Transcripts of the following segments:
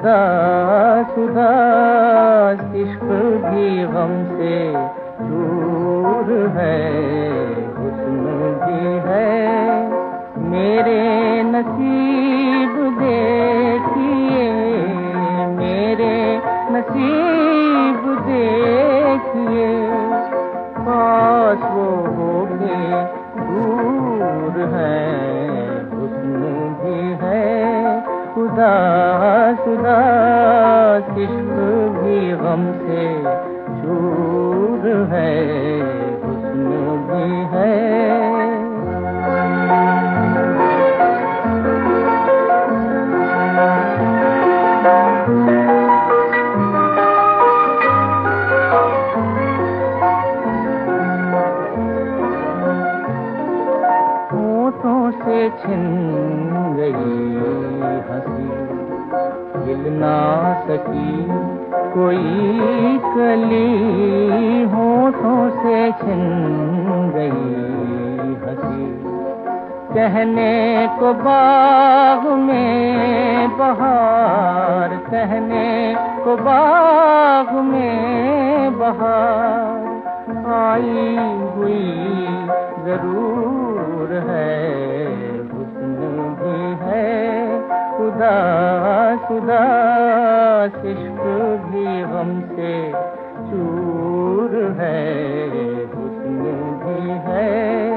खुदा खुदा इश्क भी गम से दूर है, हुस्न भी है मेरे नसीब देखिए, मेरे नसीब देखिए, पास वो होके दूर है, हुस्न भी है खुदा खुदा इश्क भी गम से दूर है, हुस्न भी है। होठों से छिन गई हंसी, हिल ना सकी कोई कली, होठों से छिन गई हंसी, कहने को बाग में बहार, कहने को बाग में बहार, आई हुई जरूर है, हुस्न भी है खुदा खुदा इश्क भी गम से चूर है, हुस्न भी है।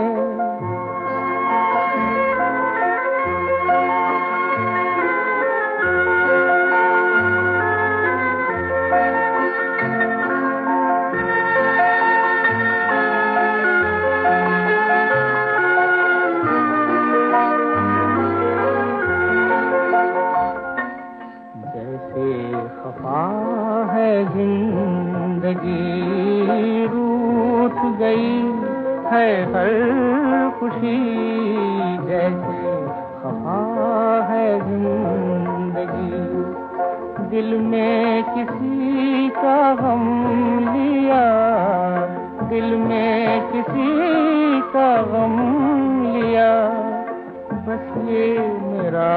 खफा है जिंदगी, रूठ गई है हर खुशी, जैसे खफा है जिंदगी, दिल में किसी का गम लिया, दिल में किसी का गम लिया, बस ये मेरा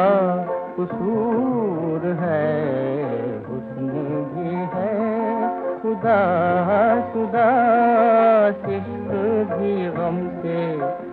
कसूर है, हुस्न भी है खुदा खुदा इश्क भी गम से